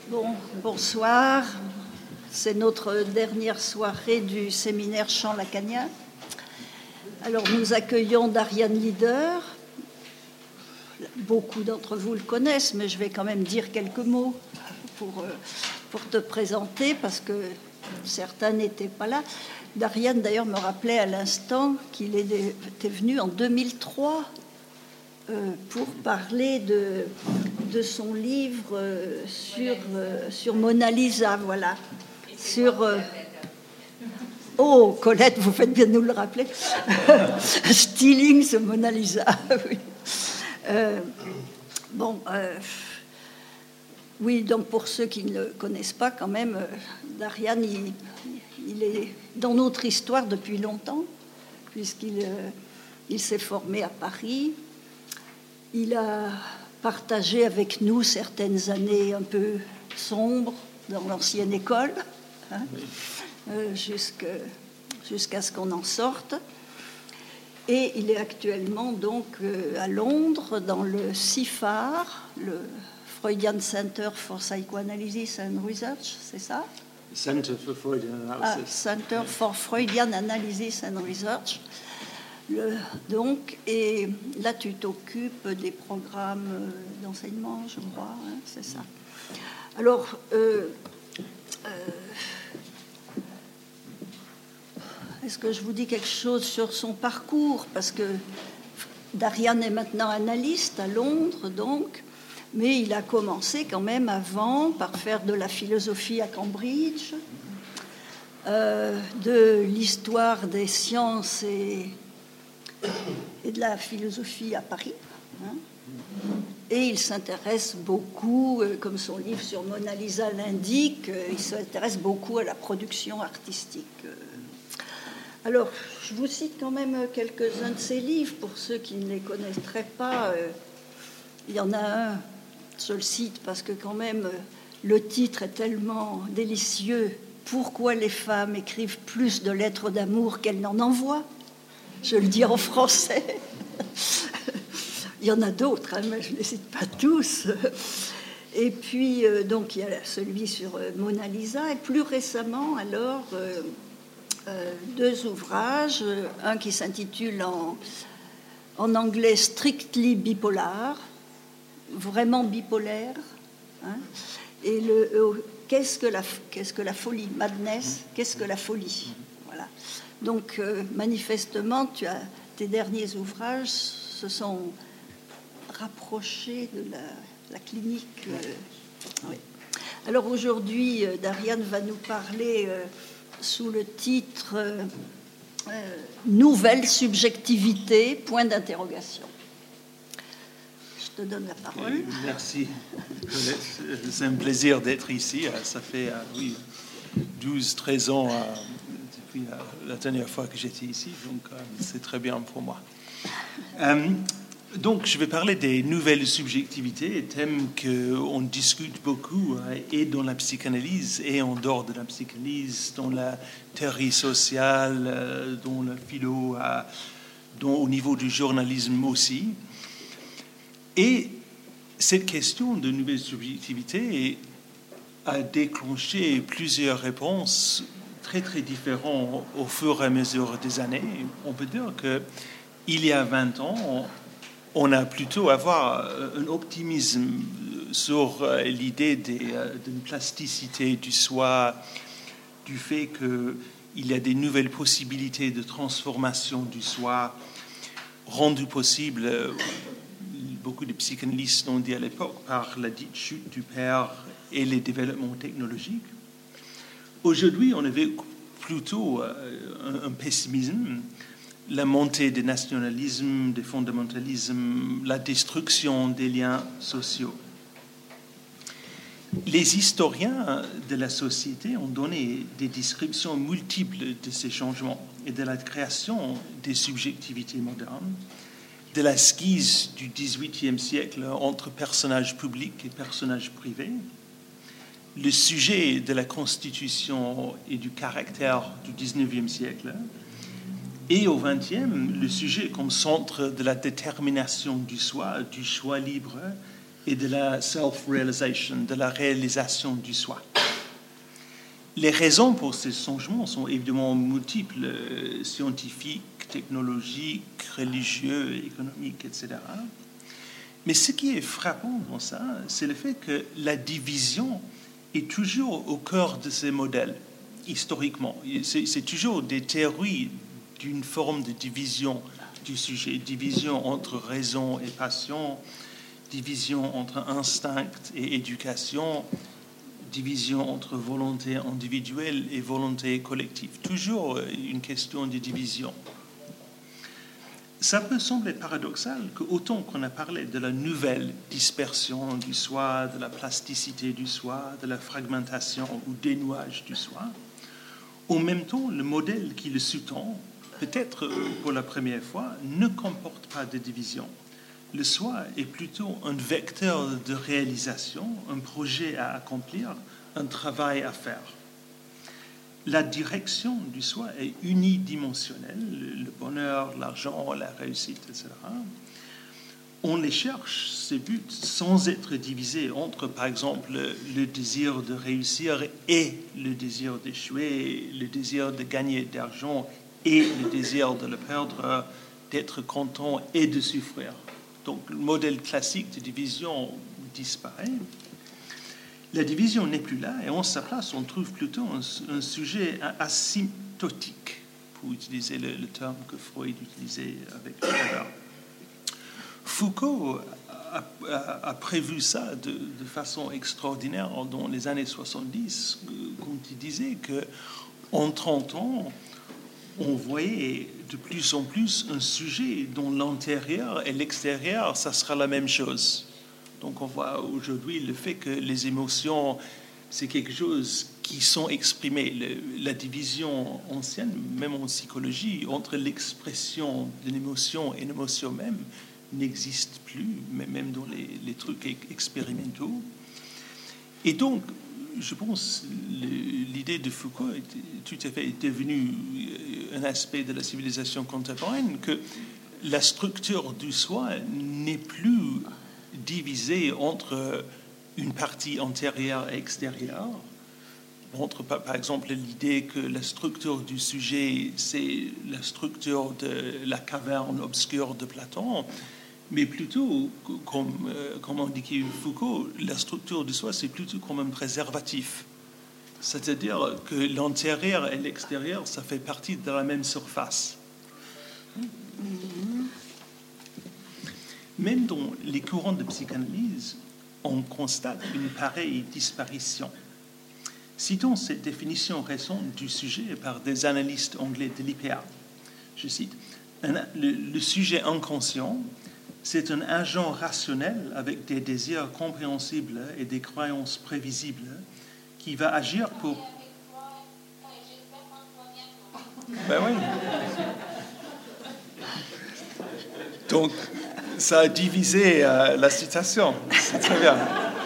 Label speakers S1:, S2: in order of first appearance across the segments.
S1: Bon, bonsoir. C'est notre dernière soirée du séminaire Chant lacanien. Alors, nous accueillons Darian Leader. Beaucoup d'entre vous le connaissent, mais je vais quand même dire quelques mots pour te présenter, parce que certains n'étaient pas là. Darian, d'ailleurs, me rappelait à l'instant qu'il était venu en 2003 pour parler de son livre sur Mona Lisa, voilà. Oh, Colette, vous faites bien de nous le rappeler. Stealing the Mona Lisa, oui. Oui, donc pour ceux qui ne le connaissent pas, quand même, Darian, il est dans notre histoire depuis longtemps, puisqu'il s'est formé à Paris. Il a partagé avec nous certaines années un peu sombres dans l'ancienne école, hein, jusqu'à ce qu'on en sorte. Et il est actuellement donc à Londres dans le CIFAR, le Freudian Center for Psychoanalysis and Research, c'est ça?
S2: Center for Freudian Analysis.
S1: Center for Freudian Analysis and Research. Et là, tu t'occupes des programmes d'enseignement, je crois, hein, c'est ça. Alors, est-ce que je vous dis quelque chose sur son parcours? Parce que Darian est maintenant analyste à Londres, donc, mais il a commencé quand même avant par faire de la philosophie à Cambridge, de l'histoire des sciences et de la philosophie à Paris. Hein. Et il s'intéresse beaucoup, comme son livre sur Mona Lisa l'indique, il s'intéresse beaucoup à la production artistique. Alors, je vous cite quand même quelques-uns de ses livres, pour ceux qui ne les connaîtraient pas. Il y en a un, je le cite parce que quand même, le titre est tellement délicieux. « Pourquoi les femmes écrivent plus de lettres d'amour qu'elles n'en envoient ?» Je le dis en français. Il y en a d'autres, hein, mais je ne les cite pas tous. Et puis, donc, il y a celui sur Mona Lisa. Et plus récemment, alors, deux ouvrages. Un qui s'intitule en anglais « Strictly Bipolar », vraiment bipolaire. Hein, et qu'est-ce que la folie, madness, qu'est-ce que la folie? Voilà. Donc, manifestement, tes derniers ouvrages se sont rapprochés de la clinique. Oui. Alors, aujourd'hui, Darian va nous parler sous le titre Nouvelle subjectivité, point d'interrogation. Je te donne la parole.
S2: Merci. C'est un plaisir d'être ici. Ça fait 12-13 ans depuis la dernière fois que j'étais ici, donc c'est très bien pour moi. Donc, je vais parler des nouvelles subjectivités, thème qu'on discute beaucoup et dans la psychanalyse et en dehors de la psychanalyse, dans la théorie sociale, dans le philo, au niveau du journalisme aussi. Et cette question de nouvelles subjectivités a déclenché plusieurs réponses très, très différentes au fur et à mesure des années. On peut dire qu'il y a 20 ans, on a plutôt avoir un optimisme sur l'idée d'une plasticité du soi, du fait qu'il y a des nouvelles possibilités de transformation du soi rendues possibles. Beaucoup de psychanalystes l'ont dit à l'époque par la dite chute du père et les développements technologiques. Aujourd'hui, on avait plutôt un pessimisme, la montée des nationalismes, des fondamentalismes, la destruction des liens sociaux. Les historiens de la société ont donné des descriptions multiples de ces changements et de la création des subjectivités modernes, de la schise du XVIIIe siècle entre personnages publics et personnages privés, le sujet de la constitution et du caractère du XIXe siècle, et au XXe, le sujet comme centre de la détermination du soi, du choix libre et de la self-realization, de la réalisation du soi. Les raisons pour ces changements sont évidemment multiples, scientifiques, technologiques, religieux, économiques, etc. Mais ce qui est frappant dans ça, c'est le fait que la division est toujours au cœur de ces modèles, historiquement. C'est toujours des théories d'une forme de division du sujet, division entre raison et passion, division entre instinct et éducation, division entre volonté individuelle et volonté collective. Toujours une question de division. Ça peut sembler paradoxal que autant qu'on a parlé de la nouvelle dispersion du soi, de la plasticité du soi, de la fragmentation ou dénouage du soi, en même temps, le modèle qui le sous-tend, peut-être pour la première fois, ne comporte pas de division. Le soi est plutôt un vecteur de réalisation, un projet à accomplir, un travail à faire. La direction du soi est unidimensionnelle, le bonheur, l'argent, la réussite, etc. On les cherche, ces buts, sans être divisés entre, par exemple, le désir de réussir et le désir d'échouer, le désir de gagner de l'argent et le désir de le perdre, d'être content et de souffrir. Donc, le modèle classique de division disparaît. La division n'est plus là et en sa place, on trouve plutôt un sujet asymptotique, pour utiliser le terme que Freud utilisait avec Weber. Foucault a prévu ça de façon extraordinaire dans les années 70, quand il disait qu'en 30 ans, on voyait de plus en plus un sujet dont l'intérieur et l'extérieur, ça sera la même chose. Donc on voit aujourd'hui le fait que les émotions, c'est quelque chose qui sont exprimées. La division ancienne, même en psychologie, entre l'expression d'une émotion et l'émotion même, n'existe plus, même dans les trucs expérimentaux. Et donc, je pense l'idée de Foucault est tout à fait devenue un aspect de la civilisation contemporaine, que la structure du soi n'est plus divisée entre une partie antérieure et extérieure, entre par exemple l'idée que la structure du sujet, c'est la structure de la caverne obscure de Platon, mais plutôt, comme indiquait Foucault, la structure du soi, c'est plutôt comme un préservatif. C'est-à-dire que l'intérieur et l'extérieur, ça fait partie de la même surface. Même dans les courants de psychanalyse, on constate une pareille disparition. Citons cette définition récente du sujet par des analystes anglais de l'IPA. Je cite, le sujet inconscient, c'est un agent rationnel avec des désirs compréhensibles et des croyances prévisibles qui va agir pour... Ben oui. Donc, ça a divisé la citation. C'est très bien.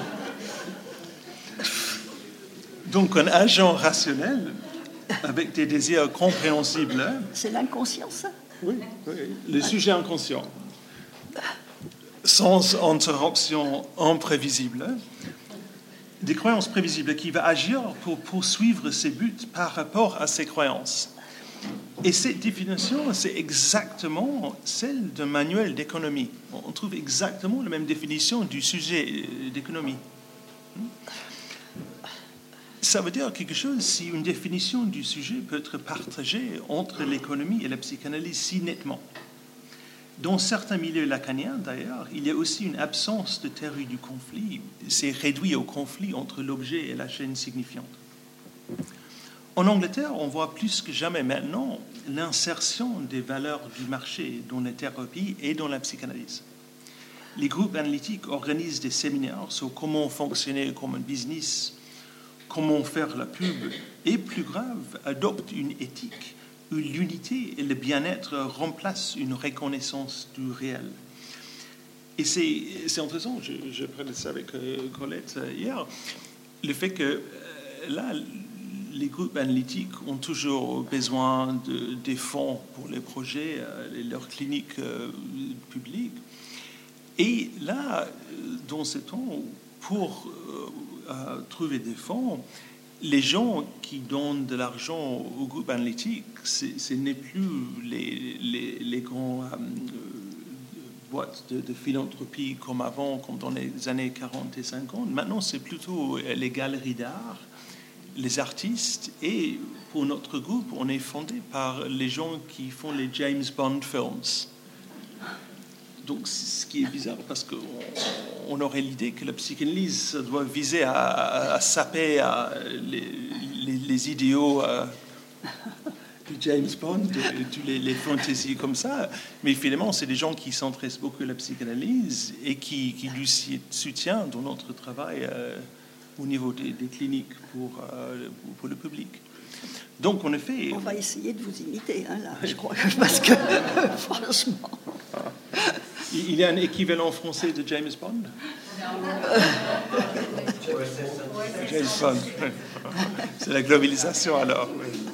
S2: Donc, un agent rationnel avec des désirs compréhensibles...
S1: C'est l'inconscient, ça?
S2: Oui, le sujet inconscient. Sans interruption imprévisible, des croyances prévisibles qui va agir pour poursuivre ses buts par rapport à ses croyances. Et cette définition, c'est exactement celle d'un manuel d'économie. On trouve exactement la même définition du sujet d'économie. Ça veut dire quelque chose si une définition du sujet peut être partagée entre l'économie et la psychanalyse si nettement. Dans certains milieux lacaniens, d'ailleurs, il y a aussi une absence de théorie du conflit. C'est réduit au conflit entre l'objet et la chaîne signifiante. En Angleterre, on voit plus que jamais maintenant l'insertion des valeurs du marché dans la thérapie et dans la psychanalyse. Les groupes analytiques organisent des séminaires sur comment fonctionner comme un business, comment faire la pub, et plus grave, adoptent une éthique où l'unité et le bien-être remplacent une reconnaissance du réel. Et c'est intéressant, je parlais de ça avec Colette hier, le fait que là, les groupes analytiques ont toujours besoin des fonds pour les projets, leurs cliniques publiques. Et là, dans ce temps, pour trouver des fonds, les gens qui donnent de l'argent au groupe analytique, ce n'est plus les grands boîtes de philanthropie comme avant, comme dans les années 40 et 50. Maintenant, c'est plutôt les galeries d'art, les artistes. Et pour notre groupe, on est fondé par les gens qui font les James Bond films. Donc, ce qui est bizarre, parce qu'on aurait l'idée que la psychanalyse doit viser à saper les idéaux de James Bond, toutes les fantaisies comme ça. Mais finalement, c'est des gens qui s'intéressent beaucoup à la psychanalyse et qui lui soutiennent dans notre travail au niveau des cliniques pour le public. Donc, en effet...
S1: On va essayer de vous imiter, hein, là, je crois, parce que, franchement...
S2: Il y a un équivalent français de James Bond? James Bond. C'est la globalisation, alors.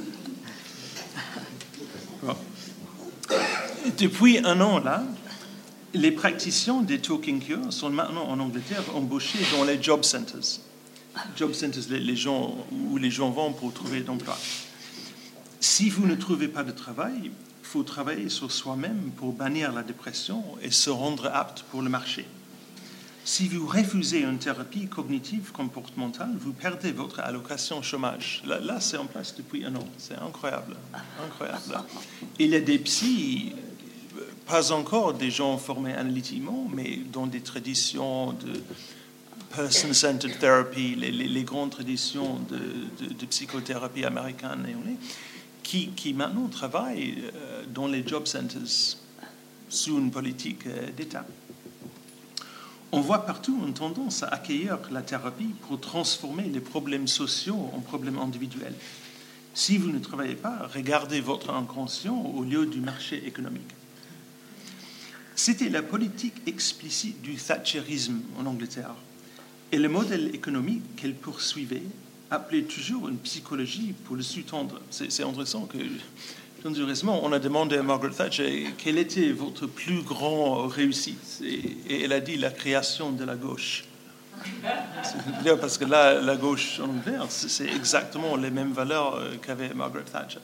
S2: Bon. Depuis un an, là, les praticiens des Talking Cure sont maintenant en Angleterre embauchés dans les job centers. Job centers, les gens où les gens vont pour trouver d'emploi. Si vous ne trouvez pas de travail, il faut travailler sur soi-même pour bannir la dépression et se rendre apte pour le marché. Si vous refusez une thérapie cognitive comportementale, vous perdez votre allocation chômage. Là, c'est en place depuis un an. C'est incroyable. Incroyable. Il y a des psys, pas encore des gens formés analytiquement, mais dans des traditions de person-centered therapy, les grandes traditions de psychothérapie américaine qui maintenant travaillent dans les job centers sous une politique d'État. On voit partout une tendance à accueillir la thérapie pour transformer les problèmes sociaux en problèmes individuels. Si vous ne travaillez pas, regardez votre inconscient au lieu du marché économique. C'était la politique explicite du thatcherisme en Angleterre. Et le modèle économique qu'elle poursuivait appelait toujours une psychologie pour le sous-tendre. C'est intéressant que, curieusement, on a demandé à Margaret Thatcher quelle était votre plus grande réussite. Et elle a dit la création de la gauche. Parce que là, la gauche en Angleterre, c'est exactement les mêmes valeurs qu'avait Margaret Thatcher.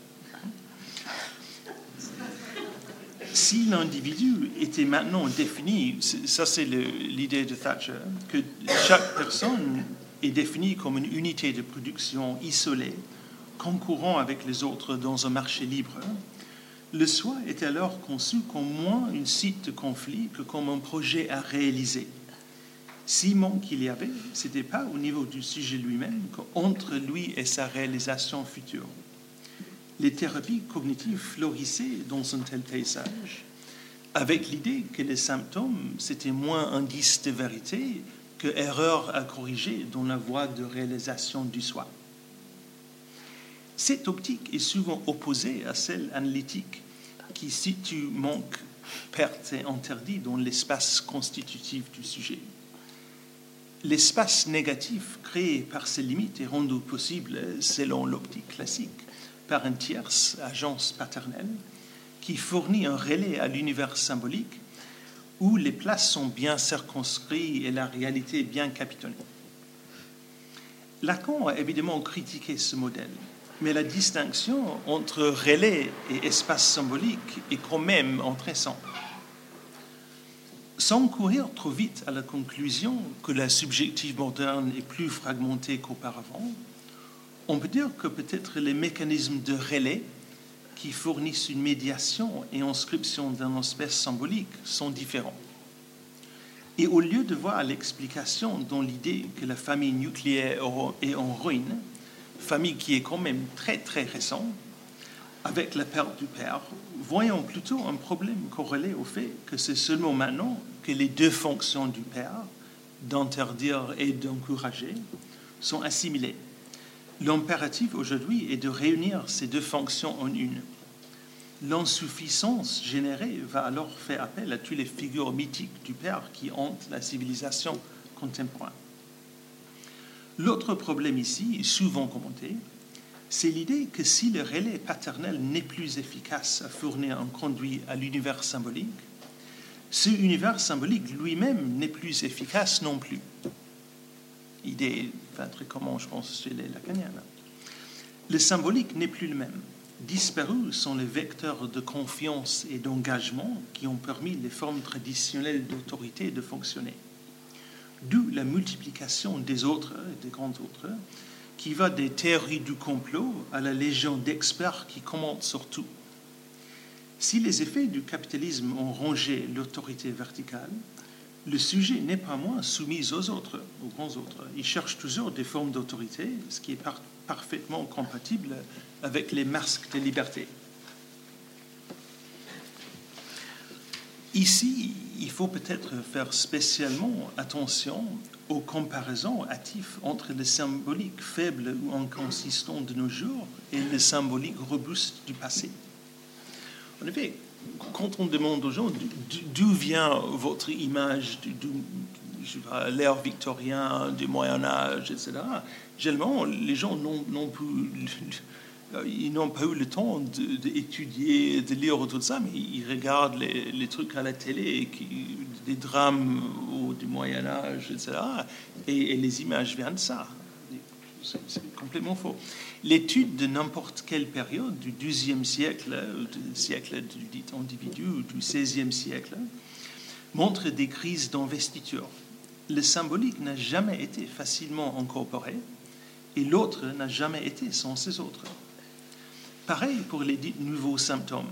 S2: Si l'individu était maintenant défini, ça c'est l'idée de Thatcher, que chaque personne est définie comme une unité de production isolée, concourant avec les autres dans un marché libre, le soi est alors conçu comme moins un site de conflit que comme un projet à réaliser. Si manque il y avait, ce n'était pas au niveau du sujet lui-même qu'entre lui et sa réalisation future. Les thérapies cognitives florissaient dans un tel paysage, avec l'idée que les symptômes, c'était moins indice de vérité que erreur à corriger dans la voie de réalisation du soi. Cette optique est souvent opposée à celle analytique qui situe manque, perte et interdit dans l'espace constitutif du sujet. L'espace négatif créé par ses limites est rendu possible, selon l'optique classique, par une tierce agence paternelle qui fournit un relais à l'univers symbolique où les places sont bien circonscrites et la réalité bien capitonnée. Lacan a évidemment critiqué ce modèle, mais la distinction entre relais et espace symbolique est quand même intéressante. Sans courir trop vite à la conclusion que la subjective moderne est plus fragmentée qu'auparavant, on peut dire que peut-être les mécanismes de relais qui fournissent une médiation et inscription d'un espèce symbolique sont différents. Et au lieu de voir l'explication dans l'idée que la famille nucléaire est en ruine, famille qui est quand même très très récente, avec la perte du père, voyons plutôt un problème corrélé au fait que c'est seulement maintenant que les deux fonctions du père, d'interdire et d'encourager, sont assimilées. L'impératif aujourd'hui est de réunir ces deux fonctions en une. L'insuffisance générée va alors faire appel à toutes les figures mythiques du père qui hantent la civilisation contemporaine. L'autre problème ici, souvent commenté, c'est l'idée que si le relais paternel n'est plus efficace à fournir un conduit à l'univers symbolique, Ce univers symbolique lui-même n'est plus efficace non plus. Idée, très commune, je pense, chez les lacaniens. Le symbolique n'est plus le même. Disparus sont les vecteurs de confiance et d'engagement qui ont permis les formes traditionnelles d'autorité de fonctionner. D'où la multiplication des autres, des grands autres, qui va des théories du complot à la légion d'experts qui commentent sur tout. Si les effets du capitalisme ont rongé l'autorité verticale, le sujet n'est pas moins soumis aux autres, aux grands autres. Il cherche toujours des formes d'autorité, ce qui est parfaitement compatible avec les masques de liberté. Ici, il faut peut-être faire spécialement attention aux comparaisons hâtives entre le symbolique faible ou inconsistant de nos jours et le symbolique robuste du passé. En effet, quand on demande aux gens d'où vient votre image de l'ère victorien, du Moyen-Âge, etc., généralement, les gens n'ont pas eu le temps d'étudier, de lire tout ça, mais ils regardent les trucs à la télé, des drames du Moyen-Âge, etc., et les images viennent de ça. C'est complètement faux. L'étude de n'importe quelle période, du XIIe siècle, du siècle du dit individu, ou du XVIe siècle, montre des crises d'investiture. Le symbolique n'a jamais été facilement incorporé, et l'autre n'a jamais été sans ces autres. Pareil pour les dits nouveaux symptômes.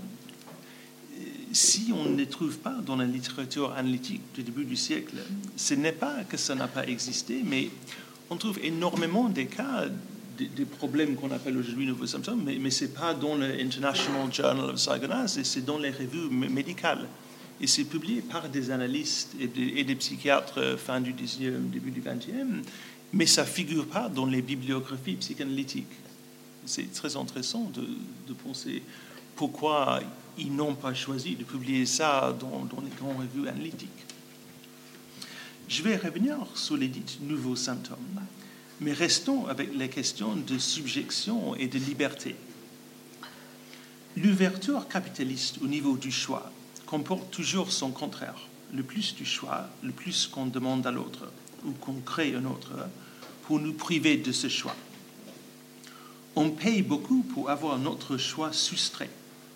S2: Si on ne les trouve pas dans la littérature analytique du début du siècle, ce n'est pas que ça n'a pas existé, mais on trouve énormément des cas, des problèmes qu'on appelle aujourd'hui nouveaux symptômes, mais ce n'est pas dans le International Journal of Psychoanalysis, c'est dans les revues médicales. Et c'est publié par des analystes et des psychiatres fin du 19e, début du 20e, mais ça ne figure pas dans les bibliographies psychanalytiques. C'est très intéressant de penser pourquoi ils n'ont pas choisi de publier ça dans les grandes revues analytiques. Je vais revenir sur les dits nouveaux symptômes, mais restons avec les questions de subjection et de liberté. L'ouverture capitaliste au niveau du choix comporte toujours son contraire. Le plus du choix, le plus qu'on demande à l'autre ou qu'on crée un autre pour nous priver de ce choix. On paye beaucoup pour avoir notre choix soustrait.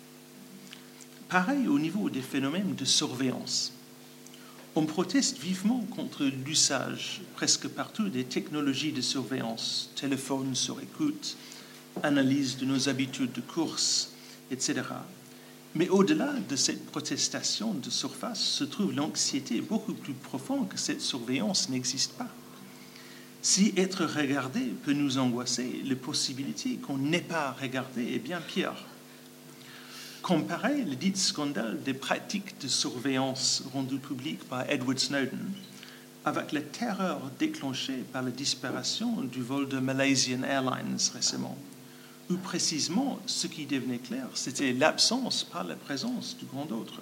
S2: Pareil au niveau des phénomènes de surveillance. On proteste vivement contre l'usage presque partout des technologies de surveillance, téléphone sur écoute, analyse de nos habitudes de course, etc. Mais au-delà de cette protestation de surface se trouve l'anxiété beaucoup plus profonde que cette surveillance n'existe pas. Si être regardé peut nous angoisser, la possibilité qu'on n'ait pas regardé est bien pire. Comparer le dit scandale des pratiques de surveillance rendues publiques par Edward Snowden avec la terreur déclenchée par la disparition du vol de Malaysian Airlines récemment, où précisément ce qui devenait clair, c'était l'absence par la présence du grand autre.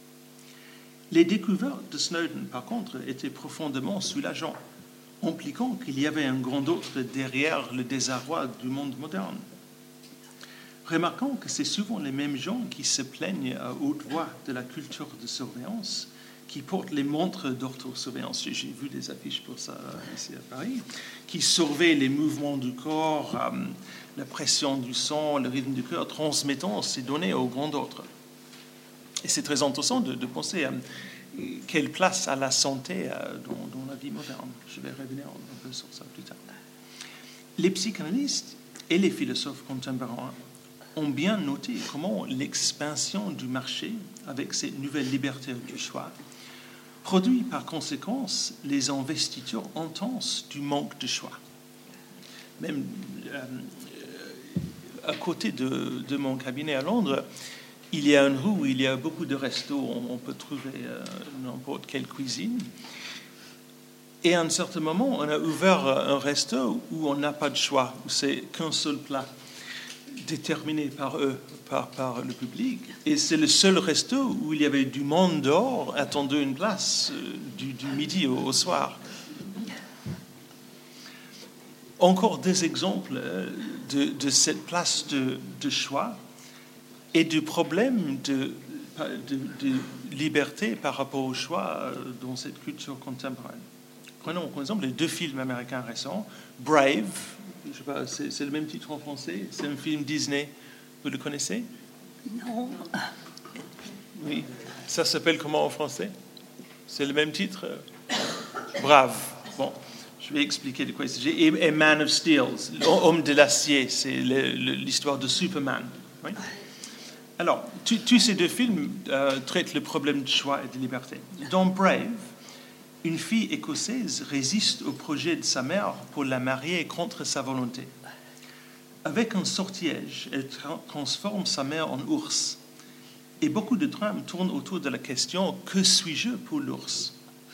S2: Les découvertes de Snowden, par contre, étaient profondément soulageantes, impliquant qu'il y avait un grand autre derrière le désarroi du monde moderne. Remarquons que c'est souvent les mêmes gens qui se plaignent à haute voix de la culture de surveillance, qui portent les montres d'autosurveillance, j'ai vu des affiches pour ça ici à Paris, qui surveillent les mouvements du corps, la pression du sang, le rythme du cœur, transmettant ces données au grand autre. Et c'est très intéressant de penser à quelle place a la santé dans la vie moderne. Je vais revenir un peu sur ça plus tard. Les psychanalystes et les philosophes contemporains ont bien noté comment l'expansion du marché, avec cette nouvelle liberté du choix, produit par conséquence les investitures intenses du manque de choix. Même à côté de mon cabinet à Londres, il y a une rue où il y a beaucoup de restos, on peut trouver n'importe quelle cuisine. Et à un certain moment, on a ouvert un resto où on n'a pas de choix, où c'est qu'un seul plat déterminé par eux, par le public. Et c'est le seul resto où il y avait du monde dehors attendant une place du midi au soir. Encore des exemples de cette place de choix et du problème de de liberté par rapport au choix dans cette culture contemporaine. Prenons par exemple les 2 films américains récents. Brave, je sais pas, c'est le même titre en français, c'est un film Disney, vous le connaissez?
S1: Non.
S2: Oui, ça s'appelle comment en français? C'est le même titre? Brave. Bon, je vais expliquer de quoi il s'agit. Et Man of Steel, Homme de l'acier, c'est l'histoire de Superman. Oui. Alors, tous ces 2 films traitent le problème de choix et de liberté. Dans Brave, une fille écossaise résiste au projet de sa mère pour la marier contre sa volonté. Avec un sortilège, elle transforme sa mère en ours. Et beaucoup de drames tournent autour de la question « Que suis-je pour l'ours ?»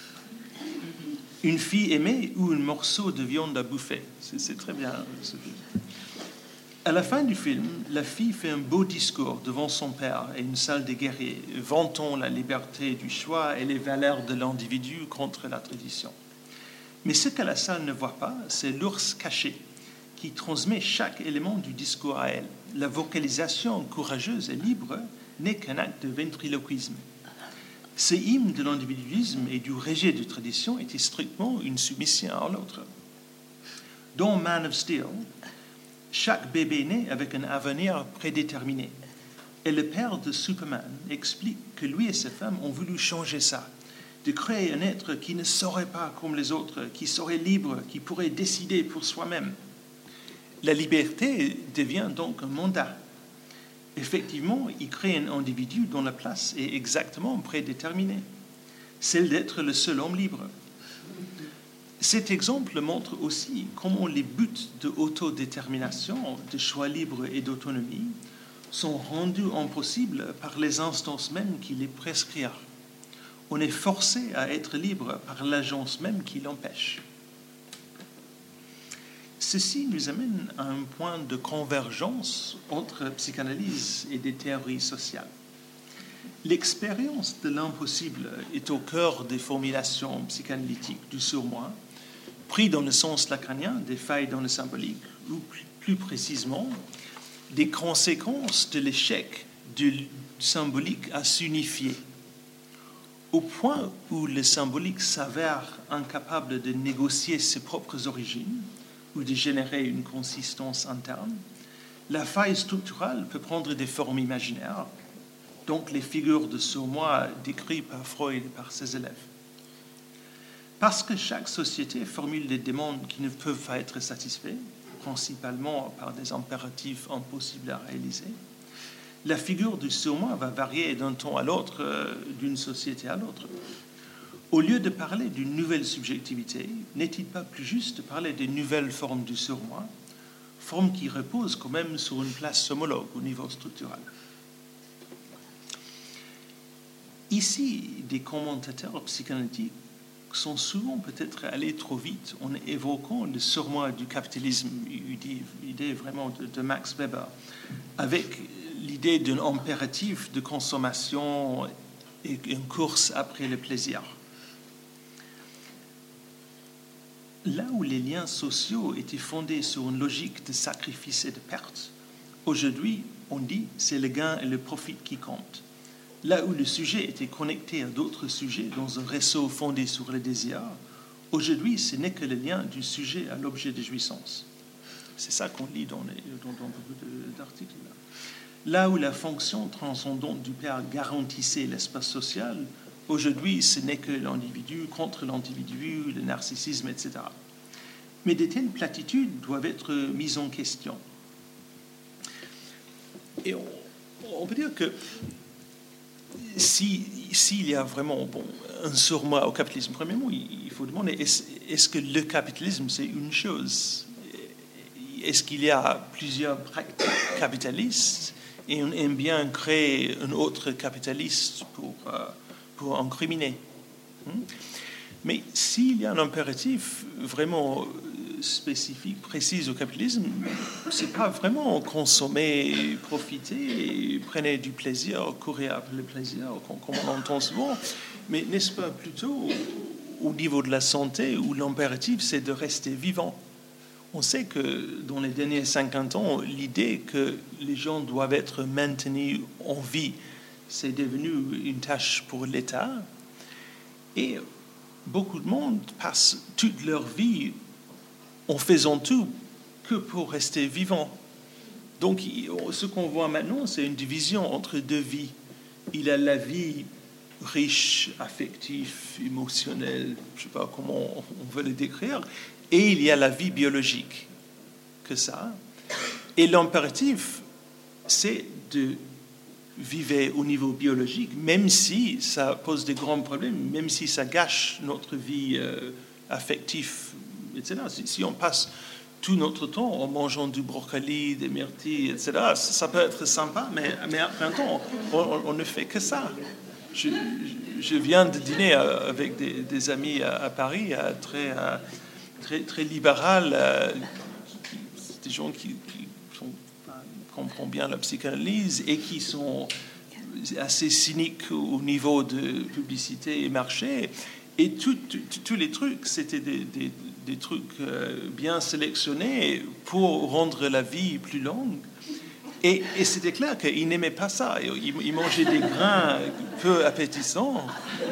S2: Une fille aimée ou un morceau de viande à bouffer. C'est très bien, ce film. À la fin du film, la fille fait un beau discours devant son père et une salle des guerriers, vantant la liberté du choix et les valeurs de l'individu contre la tradition. Mais ce que la salle ne voit pas, c'est l'ours caché, qui transmet chaque élément du discours à elle. La vocalisation courageuse et libre n'est qu'un acte de ventriloquisme. Ce hymne de l'individualisme et du rejet de tradition était strictement une soumission à l'autre. Dans Man of Steel, chaque bébé naît avec un avenir prédéterminé. Et le père de Superman explique que lui et sa femme ont voulu changer ça, de créer un être qui ne serait pas comme les autres, qui serait libre, qui pourrait décider pour soi-même. La liberté devient donc un mandat. Effectivement, il crée un individu dont la place est exactement prédéterminée, celle d'être le seul homme libre. Cet exemple montre aussi comment les buts de autodétermination, de choix libre et d'autonomie sont rendus impossibles par les instances mêmes qui les prescrivent. On est forcé à être libre par l'agence même qui l'empêche. Ceci nous amène à un point de convergence entre psychanalyse et des théories sociales. L'expérience de l'impossible est au cœur des formulations psychanalytiques du surmoi, pris dans le sens lacanien des failles dans le symbolique, ou plus précisément, des conséquences de l'échec du symbolique à s'unifier, au point où le symbolique s'avère incapable de négocier ses propres origines ou de générer une consistance interne. La faille structurelle peut prendre des formes imaginaires, donc les figures de surmoi décrites par Freud et par ses élèves. Parce que chaque société formule des demandes qui ne peuvent pas être satisfaites, principalement par des impératifs impossibles à réaliser, la figure du surmoi va varier d'un temps à l'autre, d'une société à l'autre. Au lieu de parler d'une nouvelle subjectivité, n'est-il pas plus juste de parler des nouvelles formes du surmoi, formes qui reposent quand même sur une place homologue au niveau structurel? Ici, des commentateurs psychanalytiques sont souvent peut-être allés trop vite en évoquant le surmoi du capitalisme, idée vraiment de Max Weber, avec l'idée d'un impératif de consommation et une course après le plaisir. Là où les liens sociaux étaient fondés sur une logique de sacrifice et de perte, aujourd'hui, on dit c'est le gain et le profit qui comptent. Là où le sujet était connecté à d'autres sujets dans un réseau fondé sur le désir, aujourd'hui, ce n'est que le lien du sujet à l'objet de jouissance. C'est ça qu'on lit dans beaucoup d'articles. Là où la fonction transcendante du père garantissait l'espace social, aujourd'hui, ce n'est que l'individu contre l'individu, le narcissisme, etc. Mais de telles platitudes doivent être mises en question. Et on peut dire que s'il y a vraiment un surmoi au capitalisme, premièrement, il faut demander, est-ce que le capitalisme, c'est une chose? Est-ce qu'il y a plusieurs pratiques capitalistes et on aime bien créer un autre capitaliste pour incriminer? Mais s'il y a un impératif vraiment spécifique, précis au capitalisme, c'est pas vraiment consommer, profiter, prenez du plaisir, courir après le plaisir, comme on entend souvent, mais n'est-ce pas plutôt au niveau de la santé où l'impératif c'est de rester vivant? On sait que dans les derniers 50 ans, l'idée que les gens doivent être maintenus en vie, c'est devenu une tâche pour l'État. Et beaucoup de monde passe toute leur vie en faisant tout que pour rester vivant. Donc, ce qu'on voit maintenant, c'est une division entre deux vies. Il y a la vie riche, affective, émotionnelle, je ne sais pas comment on veut le décrire, et il y a la vie biologique, que ça. Et l'impératif, c'est de vivre au niveau biologique, même si ça pose des grands problèmes, même si ça gâche notre vie affective, etc. Si on passe tout notre temps en mangeant du brocoli, des myrtilles, etc., ça peut être sympa, mais après un temps, on ne fait que ça. Je viens de dîner avec des amis à Paris, très libéral, des gens qui comprennent bien la psychanalyse et qui sont assez cyniques au niveau de publicité et marché. Et tous les trucs, c'était des trucs bien sélectionnés pour rendre la vie plus longue. Et c'était clair qu'ils n'aimaient pas ça. Ils mangeaient des grains peu appétissants.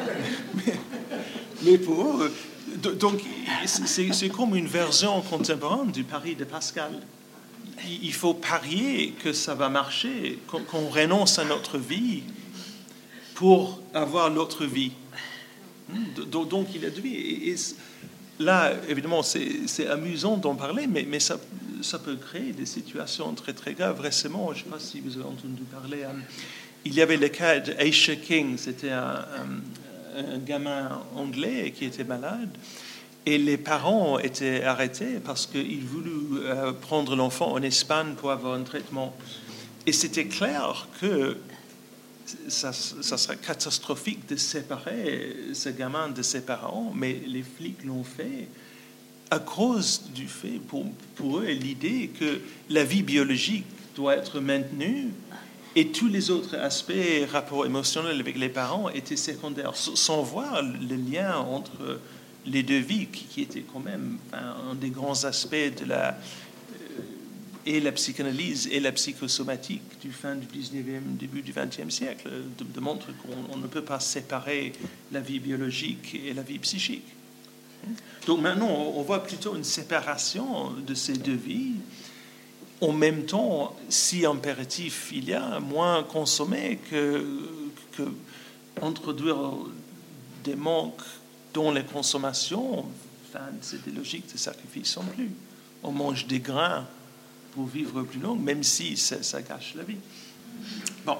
S2: Mais pour eux, donc c'est comme une version contemporaine du pari de Pascal. Il faut parier que ça va marcher, qu'on renonce à notre vie pour avoir l'autre vie. Donc il a dit, et là, évidemment, c'est amusant d'en parler, mais ça peut créer des situations très, très graves. Récemment, je ne sais pas si vous avez entendu parler, il y avait le cas d'Aisha King, c'était un gamin anglais qui était malade, et les parents étaient arrêtés parce qu'ils voulaient prendre l'enfant en Espagne pour avoir un traitement. Et c'était clair que ça serait catastrophique de séparer ce gamin de ses parents, mais les flics l'ont fait à cause du fait, pour eux, l'idée que la vie biologique doit être maintenue et tous les autres aspects, rapports émotionnels avec les parents, étaient secondaires, sans voir le lien entre les deux vies, qui était quand même un des grands aspects de et la psychanalyse et la psychosomatique du fin du 19e, début du 20e siècle, de montrer qu'on ne peut pas séparer la vie biologique et la vie psychique. Donc maintenant, on voit plutôt une séparation de ces deux vies. En même temps, si impératif il y a, moins consommer que introduire des manques dans les consommations, c'est des logiques de sacrifice sans plus. On mange des grains pour vivre plus long, même si ça gâche la vie. Bon.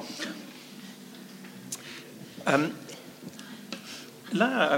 S2: Là,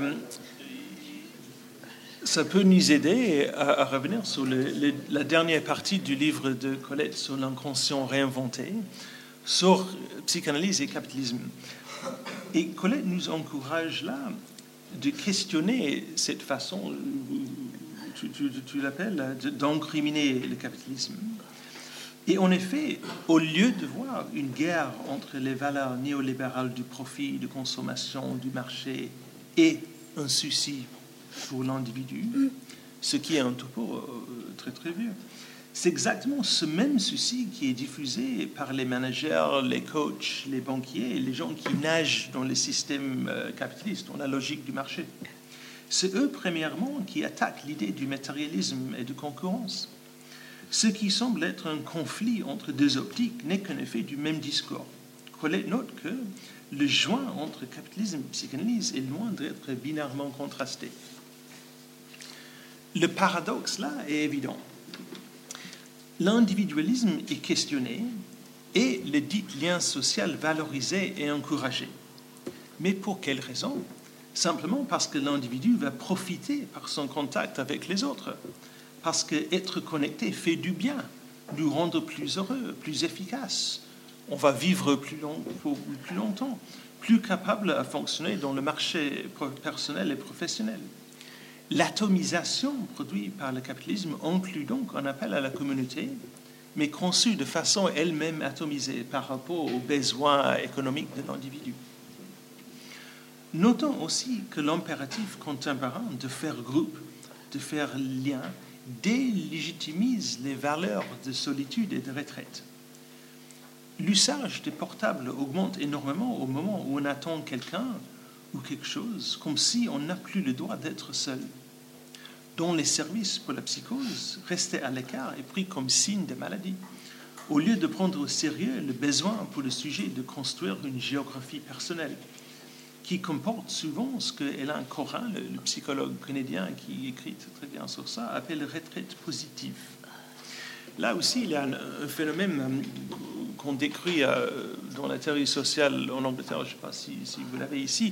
S2: ça peut nous aider à revenir sur la dernière partie du livre de Colette sur l'inconscient réinventé, sur psychanalyse et capitalisme. Et Colette nous encourage là de questionner cette façon, tu l'appelles, d'incriminer le capitalisme. Et en effet, au lieu de voir une guerre entre les valeurs néolibérales du profit, de consommation, du marché et un souci pour l'individu, ce qui est un topo très très vieux, c'est exactement ce même souci qui est diffusé par les managers, les coachs, les banquiers, les gens qui nagent dans les systèmes capitalistes, dans la logique du marché. C'est eux, premièrement, qui attaquent l'idée du matérialisme et de concurrence. Ce qui semble être un conflit entre deux optiques n'est qu'un effet du même discours. Colette note que le joint entre capitalisme et psychanalyse est loin d'être binairement contrasté. Le paradoxe, là, est évident. L'individualisme est questionné et le dit lien social valorisé et encouragé. Mais pour quelle raison ? Simplement parce que l'individu va profiter par son contact avec les autres. Parce qu'être connecté fait du bien, nous rendre plus heureux, plus efficaces. On va vivre plus longtemps, plus capable à fonctionner dans le marché personnel et professionnel. L'atomisation produite par le capitalisme inclut donc un appel à la communauté, mais conçu de façon elle-même atomisée par rapport aux besoins économiques de l'individu. Notons aussi que l'impératif contemporain de faire groupe, de faire lien, délégitimise les valeurs de solitude et de retraite. l'usage des portables augmente énormément au moment où on attend quelqu'un ou quelque chose, comme si on n'a plus le droit d'être seul. Dans les services pour la psychose, rester à l'écart est pris comme signe de maladie, au lieu de prendre au sérieux le besoin pour le sujet de construire une géographie personnelle, qui comporte souvent ce que Alain Corin, le psychologue canadien qui écrit très bien sur ça, appelle retraite positive. Là aussi, il y a un phénomène qu'on décrit dans la théorie sociale en Angleterre, je ne sais pas si vous l'avez ici.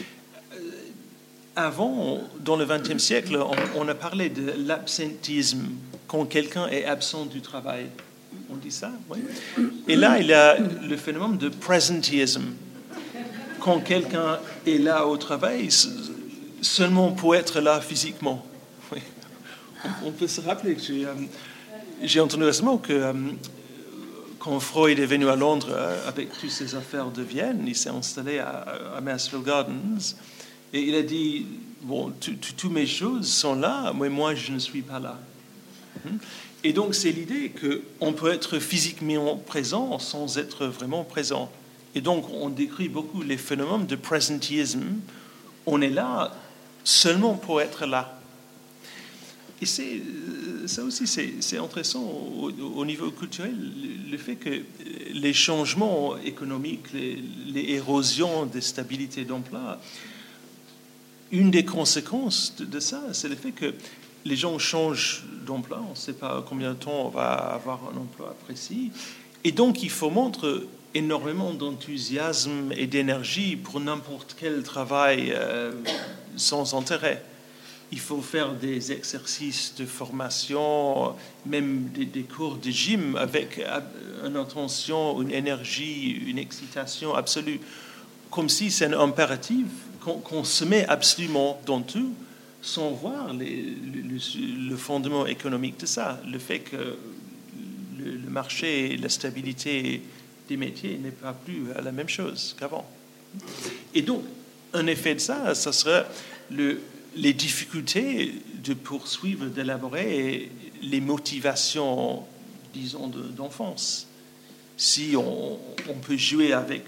S2: Avant, dans le XXe siècle, on a parlé de l'absentéisme, quand quelqu'un est absent du travail. On dit ça, oui. Et là, il y a le phénomène de présentéisme, quand quelqu'un est là au travail, seulement pour être là physiquement. Oui. On peut se rappeler que j'ai entendu récemment que quand Freud est venu à Londres avec toutes ses affaires de Vienne, il s'est installé à Mansfield Gardens et il a dit, bon, toutes mes choses sont là, mais moi je ne suis pas là. Et donc c'est l'idée qu'on peut être physiquement présent sans être vraiment présent. Et donc on décrit beaucoup les phénomènes de présentéisme. On est là seulement pour être là. Et ça aussi, c'est intéressant au niveau culturel, le fait que les changements économiques, les érosions de stabilité d'emploi, une des conséquences de ça, c'est le fait que les gens changent d'emploi, on ne sait pas combien de temps on va avoir un emploi précis, et donc il faut montrer énormément d'enthousiasme et d'énergie pour n'importe quel travail sans intérêt. Il faut faire des exercices de formation, même des cours de gym avec une intention, une énergie, une excitation absolue. Comme si c'est un impératif qu'on se met absolument dans tout sans voir le fondement économique de ça. Le fait que le marché et la stabilité des métiers n'est pas plus la même chose qu'avant. Et donc, un effet de ça serait les difficultés de poursuivre, d'élaborer les motivations, disons, d'enfance. Si on peut jouer avec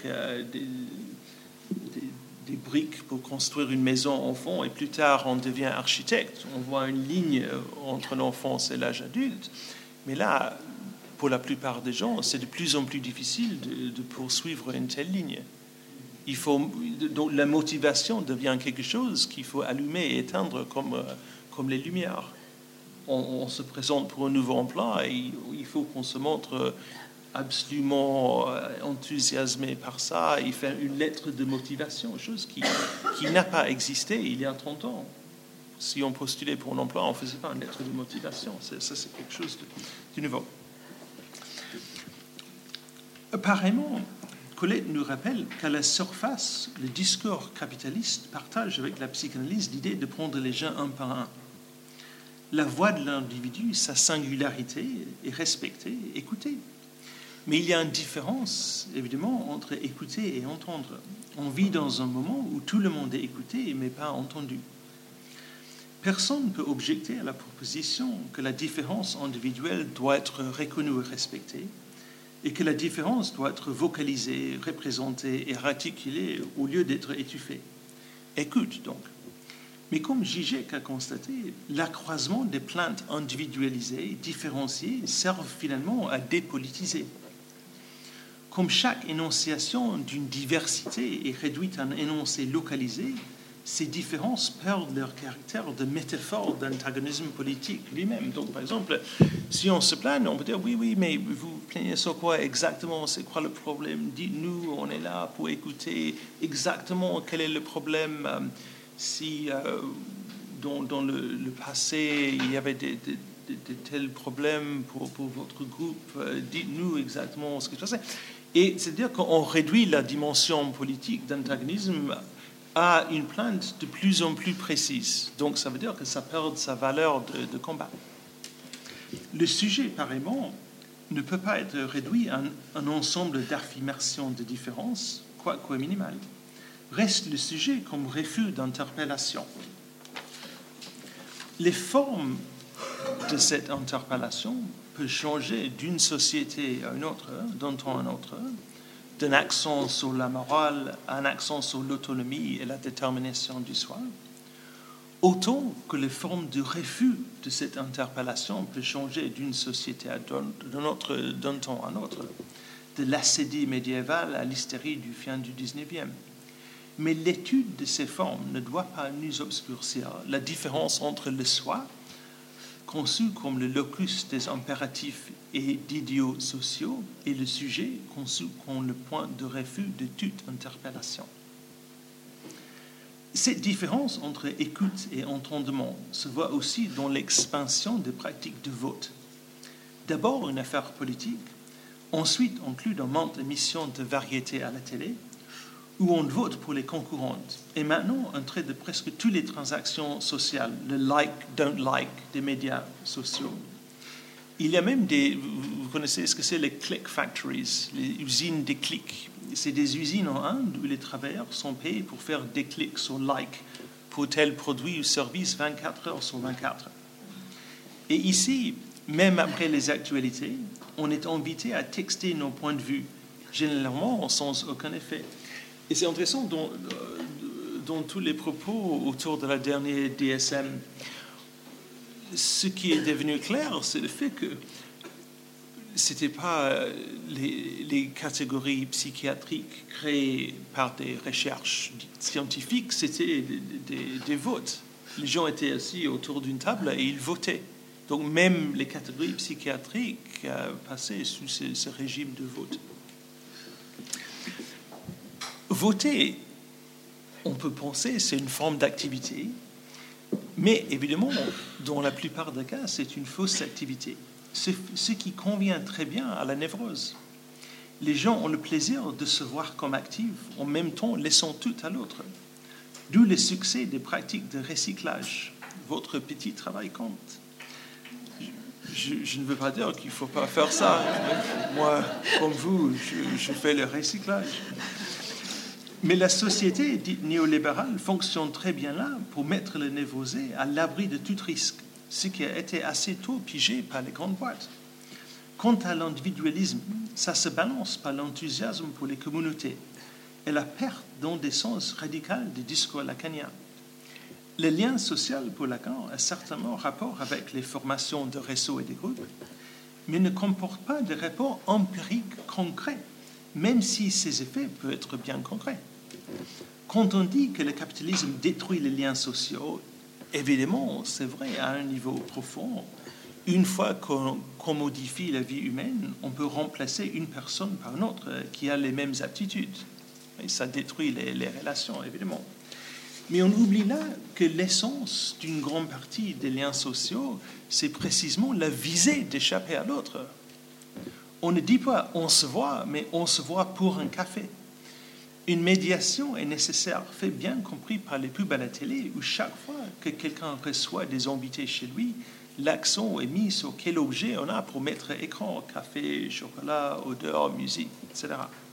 S2: des briques pour construire une maison enfant et plus tard on devient architecte, on voit une ligne entre l'enfance et l'âge adulte. Mais là, pour la plupart des gens, c'est de plus en plus difficile de poursuivre une telle ligne. Donc la motivation devient quelque chose qu'il faut allumer et éteindre comme les lumières. On se présente pour un nouveau emploi et il faut qu'on se montre absolument enthousiasmé par ça. Il fait une lettre de motivation, chose qui n'a pas existé il y a 30 ans. Si on postulait pour un emploi, on ne faisait pas une lettre de motivation. Ça, c'est quelque chose de nouveau. Apparemment, Colette nous rappelle qu'à la surface, le discours capitaliste partage avec la psychanalyse l'idée de prendre les gens un par un. La voix de l'individu, sa singularité est respectée, écoutée. Mais il y a une différence, évidemment, entre écouter et entendre. On vit dans un moment où tout le monde est écouté, mais pas entendu. Personne ne peut objecter à la proposition que la différence individuelle doit être reconnue et respectée, et que la différence doit être vocalisée, représentée et articulée au lieu d'être étouffée. Écoute donc. Mais comme Zizek a constaté, l'accroissement des plaintes individualisées, différenciées, servent finalement à dépolitiser. Comme chaque énonciation d'une diversité est réduite à un énoncé localisé, ces différences perdent leur caractère de métaphore d'antagonisme politique lui-même. Donc, par exemple, si on se plaint, on peut dire oui, mais vous plaignez sur quoi exactement? C'est quoi le problème? Dites-nous, on est là pour écouter exactement quel est le problème. Si dans le passé, il y avait de tels problèmes pour votre groupe, dites-nous exactement ce qui se passait. Et c'est-à-dire qu'on réduit la dimension politique d'antagonisme à une plainte de plus en plus précise. Donc ça veut dire que ça perd sa valeur de combat. Le sujet, apparemment, ne peut pas être réduit à un ensemble d'affirmations de différence, quoique minimales. Reste le sujet comme refus d'interpellation. Les formes de cette interpellation peut changer d'une société à une autre, d'un temps à un autre, d'un accent sur la morale à un accent sur l'autonomie et la détermination du soi, autant que les formes de refus de cette interpellation peut changer d'une société à d'un temps à un autre, de l'ascédie médiévale à l'hystérie du fin du XIXe. Mais l'étude de ces formes ne doit pas nous obscurcir la différence entre le soi, conçu comme le locus des impératifs et d'idéaux sociaux, et le sujet, conçu comme le point de refus de toute interpellation. Cette différence entre écoute et entendement se voit aussi dans l'expansion des pratiques de vote. D'abord une affaire politique, ensuite inclus dans maintes émissions de variété à la télé, où on vote pour les concurrentes. Et maintenant, un trait de presque toutes les transactions sociales, le like, don't like des médias sociaux. Il y a même vous connaissez ce que c'est les click factories, les usines des clics. C'est des usines en Inde où les travailleurs sont payés pour faire des clics sur like pour tel produit ou service 24 heures sur 24. Et ici, même après les actualités, on est invité à texter nos points de vue, généralement sans aucun effet. Et c'est intéressant dans tous les propos autour de la dernière DSM, ce qui est devenu clair, c'est le fait que ce n'était pas les catégories psychiatriques créées par des recherches scientifiques, c'était des votes. Les gens étaient assis autour d'une table et ils votaient. Donc même les catégories psychiatriques passaient sous ce régime de vote. Voter, on peut penser, c'est une forme d'activité, mais évidemment, dans la plupart des cas, c'est une fausse activité. Ce qui convient très bien à la névrose. Les gens ont le plaisir de se voir comme actifs, en même temps laissant tout à l'autre. D'où le succès des pratiques de recyclage. Votre petit travail compte. Je ne veux pas dire qu'il ne faut pas faire ça. Moi, comme vous, je fais le recyclage. Mais la société dite néolibérale fonctionne très bien là pour mettre le névrosé à l'abri de tout risque, ce qui a été assez tôt pigé par les grandes boîtes. Quant à l'individualisme, ça se balance par l'enthousiasme pour les communautés et la perte dans des sens radicaux des discours lacaniens. Le lien social pour Lacan a certainement rapport avec les formations de réseaux et de groupes, mais ne comporte pas de rapport empirique concret, même si ces effets peuvent être bien concrets. Quand on dit que le capitalisme détruit les liens sociaux, évidemment, c'est vrai à un niveau profond. Une fois qu'on modifie la vie humaine, on peut remplacer une personne par une autre qui a les mêmes aptitudes. Et ça détruit les relations, évidemment. Mais on oublie là que l'essence d'une grande partie des liens sociaux, c'est précisément la visée d'échapper à l'autre. On ne dit pas on se voit, mais on se voit pour un café. Une médiation est nécessaire, fait bien compris par les pubs à la télé, où chaque fois que quelqu'un reçoit des invités chez lui, l'accent est mis sur quel objet on a pour mettre écran, café, chocolat, odeur, musique, etc.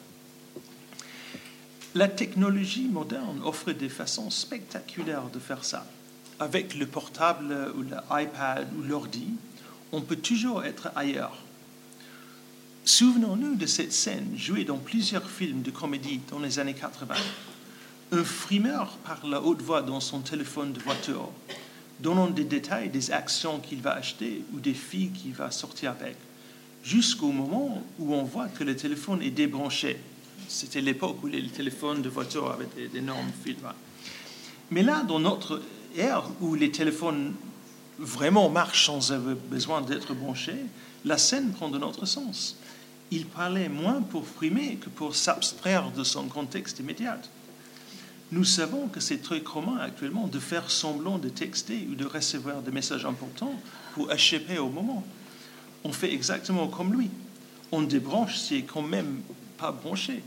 S2: La technologie moderne offre des façons spectaculaires de faire ça. Avec le portable ou l'iPad ou l'ordi, on peut toujours être ailleurs. Souvenons-nous de cette scène jouée dans plusieurs films de comédie dans les années 80. Un frimeur parle à haute voix dans son téléphone de voiture, donnant des détails des actions qu'il va acheter ou des filles qu'il va sortir avec, jusqu'au moment où on voit que le téléphone est débranché. C'était l'époque où les téléphones de voiture avaient d'énormes fils. Mais là, dans notre ère où les téléphones vraiment marchent sans avoir besoin d'être branchés, la scène prend un autre sens. Il parlait moins pour frimer que pour s'abstraire de son contexte immédiat. Nous savons que c'est très commun actuellement de faire semblant de texter ou de recevoir des messages importants pour échapper au moment. On fait exactement comme lui. On débranche si c'est quand même pas branché.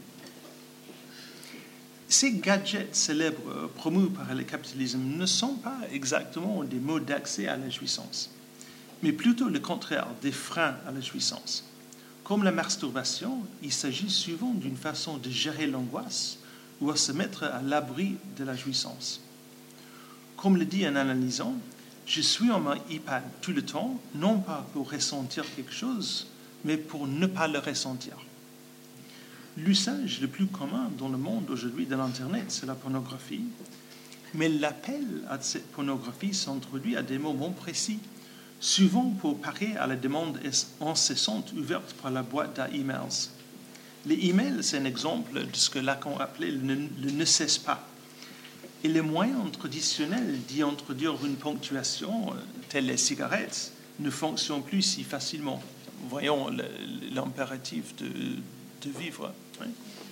S2: Ces gadgets célèbres promus par le capitalisme ne sont pas exactement des modes d'accès à la jouissance, mais plutôt le contraire, des freins à la jouissance. Comme la masturbation, il s'agit souvent d'une façon de gérer l'angoisse ou à se mettre à l'abri de la jouissance. Comme le dit un analysant, Je suis en mon iPad tout le temps, non pas pour ressentir quelque chose, mais pour ne pas le ressentir. L'usage le plus commun dans le monde aujourd'hui de l'Internet, c'est la pornographie, mais l'appel à cette pornographie s'introduit à des moments précis, souvent pour parer à la demande incessante ouverte par la boîte à emails. Les emails, c'est un exemple de ce que Lacan appelait le ne cesse pas. Et les moyens traditionnels d'y introduire une ponctuation, telles les cigarettes, ne fonctionnent plus si facilement. Voyons l'impératif de vivre. Oui.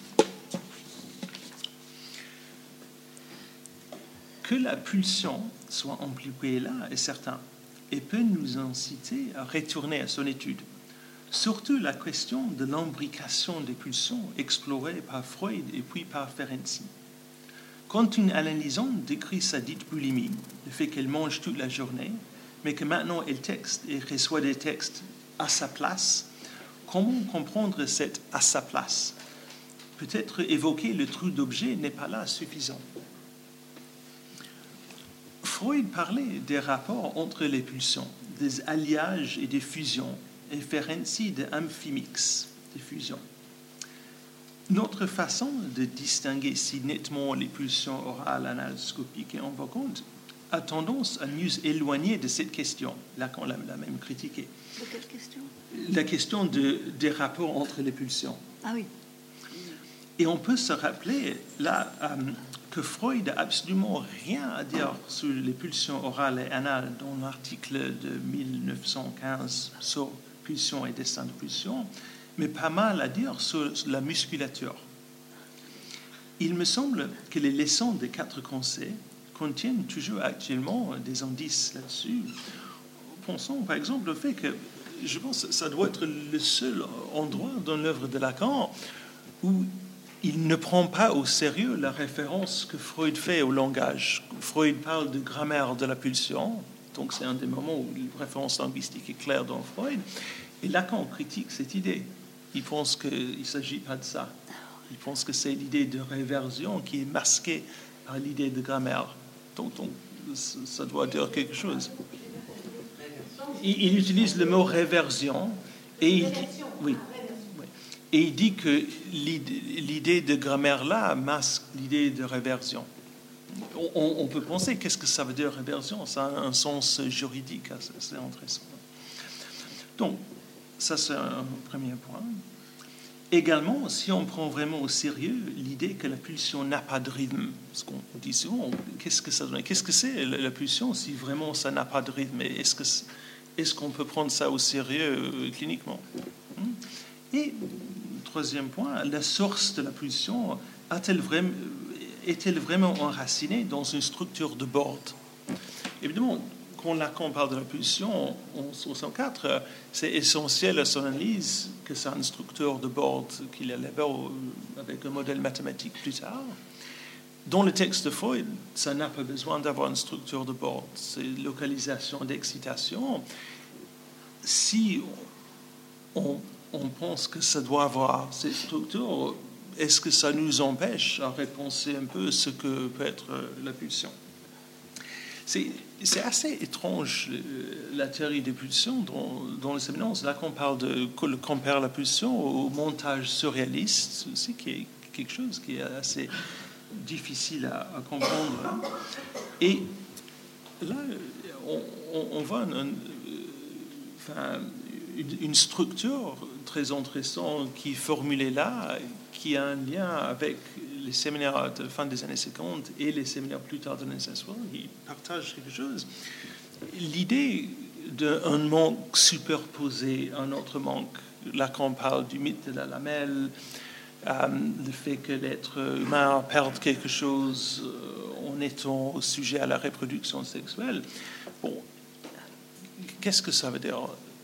S2: Que la pulsion soit impliquée là est certain et peut nous inciter à retourner à son étude. Surtout la question de l'imbrication des pulsions explorée par Freud et puis par Ferenczi. Quand une analysante décrit sa dite boulimie, le fait qu'elle mange toute la journée, mais que maintenant elle texte et reçoit des textes à sa place, comment comprendre cette à sa place? Peut-être évoquer le trou d'objet n'est pas là suffisant. Freud parlait des rapports entre les pulsions, des alliages et des fusions, et Ferenczi de amphimix, des fusions. Notre façon de distinguer si nettement les pulsions orales, anales, scopiques et invocantes a tendance à nous éloigner de cette question. Là, qu'on l'a même critiquée.
S1: De quelle question?
S2: La question des rapports entre les pulsions.
S1: Ah oui.
S2: Et on peut se rappeler là que Freud n'a absolument rien à dire sur les pulsions orales et anales dans l'article de 1915 sur pulsions et dessin de pulsions, mais pas mal à dire sur la musculature. Il me semble que les leçons des 4 conseils contiennent toujours actuellement des indices là-dessus. Pensons par exemple au fait que, je pense que ça doit être le seul endroit dans l'œuvre de Lacan où il ne prend pas au sérieux la référence que Freud fait au langage. Freud parle de grammaire de la pulsion, donc c'est un des moments où la référence linguistique est claire dans Freud, et Lacan critique cette idée. Il pense qu'il ne s'agit pas de ça. Il pense que c'est l'idée de réversion qui est masquée par l'idée de grammaire. Donc ça doit dire quelque chose. Il utilise le mot réversion et il dit, oui. Et il dit que l'idée de grammaire-là masque l'idée de réversion. On peut penser, qu'est-ce que ça veut dire réversion? Ça a un sens juridique, c'est intéressant. Donc, ça c'est un premier point. Également, si on prend vraiment au sérieux l'idée que la pulsion n'a pas de rythme, parce qu'on dit souvent, qu'est-ce que ça donne? Qu'est-ce que c'est la pulsion si vraiment ça n'a pas de rythme? Est-ce qu'on peut prendre ça au sérieux cliniquement? Et troisième point, la source de la pulsion est-elle vraiment enracinée dans une structure de bord? Évidemment, quand Lacan parle de la pulsion en 64, c'est essentiel à son analyse que c'est une structure de bord qu'il élabore avec un modèle mathématique plus tard. Dans le texte de Freud, ça n'a pas besoin d'avoir une structure de bord. C'est localisation d'excitation. Si on pense que ça doit avoir cette structure, est-ce que ça nous empêche à repenser un peu ce que peut être la pulsion? C'est assez étrange, la théorie des pulsions dans le séminaire. Là, qu'on compare la pulsion au montage surréaliste, aussi, qui est quelque chose qui est assez difficile à comprendre. Et là, on voit une structure très intéressante qui est formulée là, qui a un lien avec les séminaires de fin des années 50 et les séminaires plus tard des années 60. Ils partagent quelque chose. L'idée d'un manque superposé à un autre manque, là qu'on parle du mythe de la lamelle, le fait que l'être humain perde quelque chose en étant sujet à la reproduction sexuelle. Bon, qu'est-ce que ça veut dire?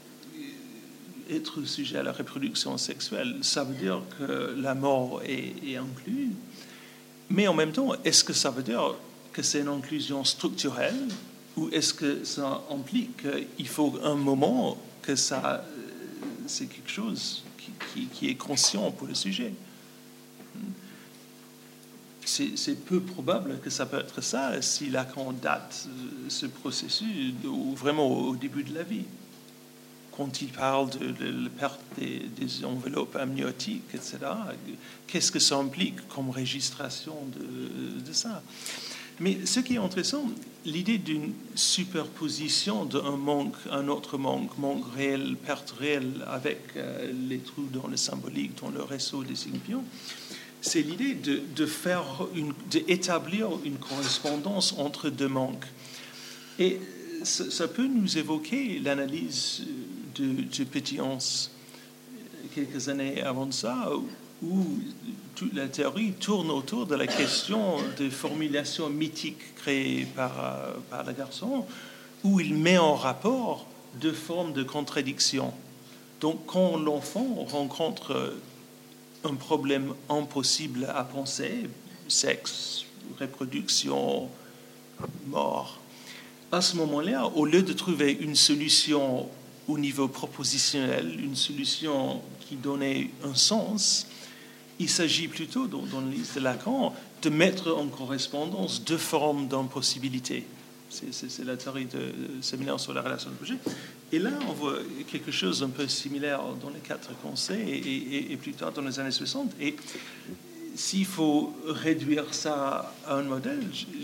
S2: Être sujet à la reproduction sexuelle, ça veut dire que la mort est inclue, mais en même temps, est-ce que ça veut dire que c'est une inclusion structurelle ou est-ce que ça implique qu'il faut un moment que ça, c'est quelque chose qui est conscient pour le sujet? c'est peu probable que ça peut être ça si Lacan date ce processus vraiment au début de la vie. Quand il parle de la perte des enveloppes amniotiques, etc., qu'est-ce que ça implique comme registration de ça? Mais ce qui est intéressant, l'idée d'une superposition d'un manque, un autre manque réel, perte réelle, avec les trous dans le symbolique, dans le réseau des signifiants, c'est l'idée d'établir une correspondance entre deux manques. Et ça peut nous évoquer l'analyse de Petit-Hans quelques années avant ça, où toute la théorie tourne autour de la question de formulation mythique créée par le garçon, où il met en rapport deux formes de contradiction. Donc, quand l'enfant rencontre un problème impossible à penser, sexe, reproduction, mort, à ce moment-là, au lieu de trouver une solution au niveau propositionnel, une solution qui donnait un sens, il s'agit plutôt, dans le livre de Lacan, de mettre en correspondance deux formes d'impossibilité. C'est la théorie de séminaire sur la relation de projet. Et là, on voit quelque chose un peu similaire dans les quatre conseils et plus tard dans les années 60. Et s'il faut réduire ça à un modèle,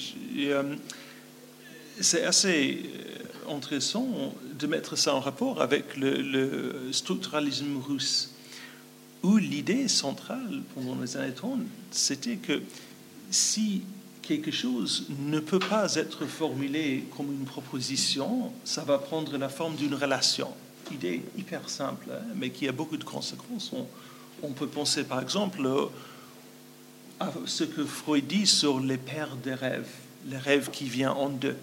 S2: c'est assez intéressant de mettre ça en rapport avec le structuralisme russe, où l'idée centrale pendant les années 30, c'était que si quelque chose ne peut pas être formulé comme une proposition, ça va prendre la forme d'une relation. Idée hyper simple, mais qui a beaucoup de conséquences. On peut penser par exemple à ce que Freud dit sur les paires des rêves, les rêves qui viennent en deux.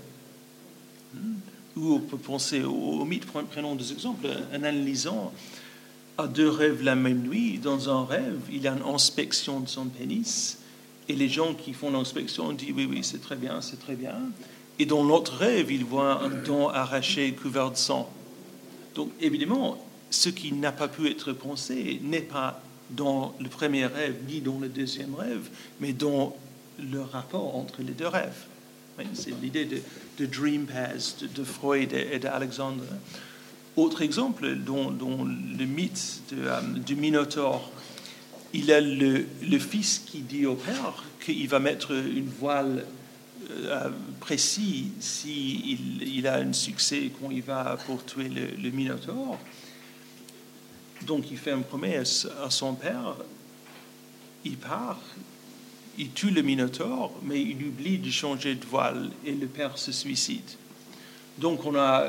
S2: Ou on peut penser au mythe, prenons des exemples, en analysant à deux rêves la même nuit. Dans un rêve, il y a une inspection de son pénis, et les gens qui font l'inspection disent oui, c'est très bien, c'est très bien. Et dans l'autre rêve, ils voient un dent arraché couvert de sang. Donc évidemment, ce qui n'a pas pu être pensé n'est pas dans le premier rêve ni dans le deuxième rêve, mais dans le rapport entre les deux rêves. C'est l'idée de dream paths de Freud et d'Alexandre. Autre exemple, dans le mythe du Minotaure, il y a le fils qui dit au père qu'il va mettre une voile précise s'il a un succès quand il va pour tuer le Minotaure. Donc il fait une promesse à son père, il part, il tue le Minotaure, mais il oublie de changer de voile et le père se suicide. Donc on a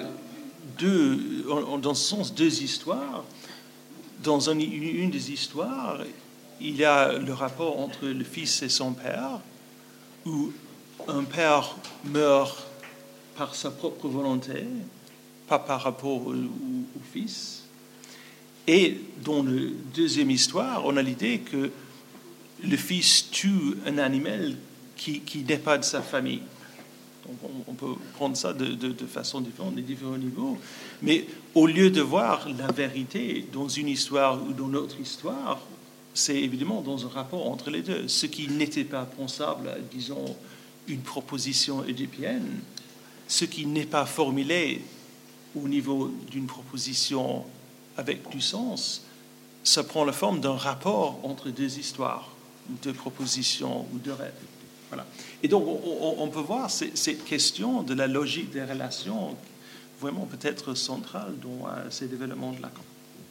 S2: dans ce sens deux histoires. Dans une des histoires, il y a le rapport entre le fils et son père, où un père meurt par sa propre volonté, pas par rapport au fils. Et dans la deuxième histoire, on a l'idée que le fils tue un animal qui n'est pas de sa famille. Donc on peut prendre ça de façon différente, des différents niveaux. Mais au lieu de voir la vérité dans une histoire ou dans l'autre histoire, c'est évidemment dans un rapport entre les deux. Ce qui n'était pas pensable, disons, une proposition édipienne, ce qui n'est pas formulé au niveau d'une proposition avec du sens, ça prend la forme d'un rapport entre deux histoires, deux propositions ou deux rêves. Voilà. Et donc, on peut voir cette question de la logique des relations vraiment peut-être centrale dans ces développements de Lacan.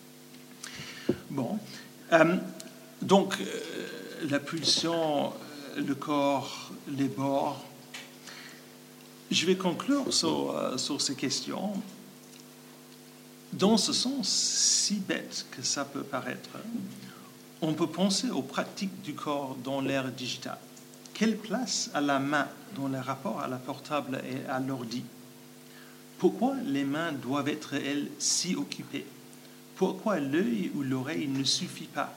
S2: Bon. Donc, la pulsion, le corps, les bords. Je vais conclure sur ces questions. Dans ce sens, si bête que ça peut paraître, on peut penser aux pratiques du corps dans l'ère digitale. Quelle place a la main dans le rapport à la portable et à l'ordi? Pourquoi les mains doivent être, elles, si occupées? Pourquoi l'œil ou l'oreille ne suffit pas?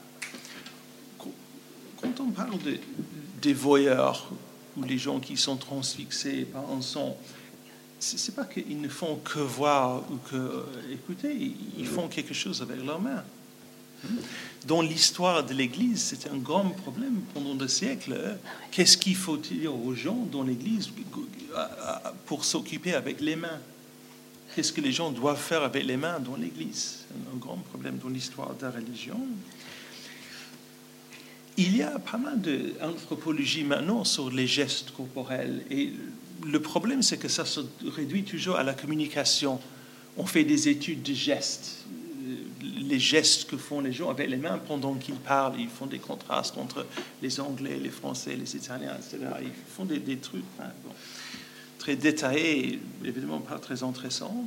S2: Quand on parle des voyeurs ou les gens qui sont transfixés par un son, c'est pas qu'ils ne font que voir ou que écouter, ils font quelque chose avec leurs mains. Dans l'histoire de l'Église, c'était un grand problème pendant des siècles. Qu'est-ce qu'il faut dire aux gens dans l'Église pour s'occuper avec les mains? Qu'est-ce que les gens doivent faire avec les mains dans l'Église? C'est un grand problème dans l'histoire de la religion. Il y a pas mal d'anthropologie maintenant sur les gestes corporels. Et le problème, c'est que ça se réduit toujours à la communication. On fait des études de gestes. Les gestes que font les gens avec les mains pendant qu'ils parlent. Ils font des contrastes entre les Anglais, les Français, les Italiens, etc. Ils font des trucs très détaillés, évidemment pas très intéressants.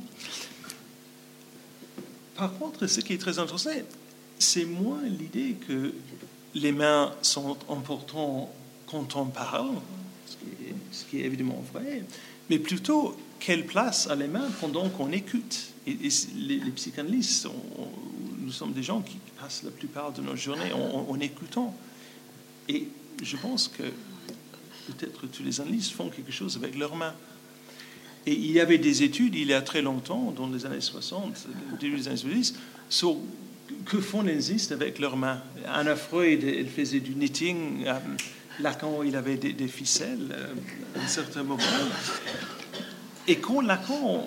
S2: Par contre, ce qui est très intéressant, c'est moins l'idée que les mains sont importantes quand on parle, ce qui est évidemment vrai, mais plutôt quelle place a les mains pendant qu'on écoute. Et les psychanalystes, nous sommes des gens qui passent la plupart de nos journées en écoutant. Et je pense que peut-être tous les analystes font quelque chose avec leurs mains. Et il y avait des études, il y a très longtemps, dans les années 60, début des années 70, sur que font les nazistes avec leurs mains. Anna Freud, elle faisait du knitting. Lacan, il avait des ficelles à un certain moment. Et quand Lacan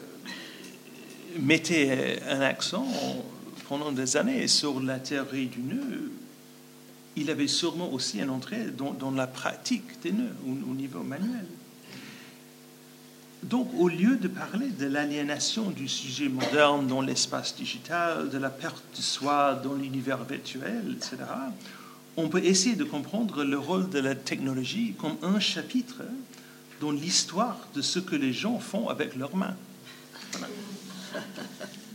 S2: mettait un accent pendant des années sur la théorie du nœud, il avait sûrement aussi une entrée dans la pratique des nœuds au niveau manuel. Donc, au lieu de parler de l'aliénation du sujet moderne dans l'espace digital, de la perte de soi dans l'univers virtuel, etc., on peut essayer de comprendre le rôle de la technologie comme un chapitre dans l'histoire de ce que les gens font avec leurs mains. Voilà.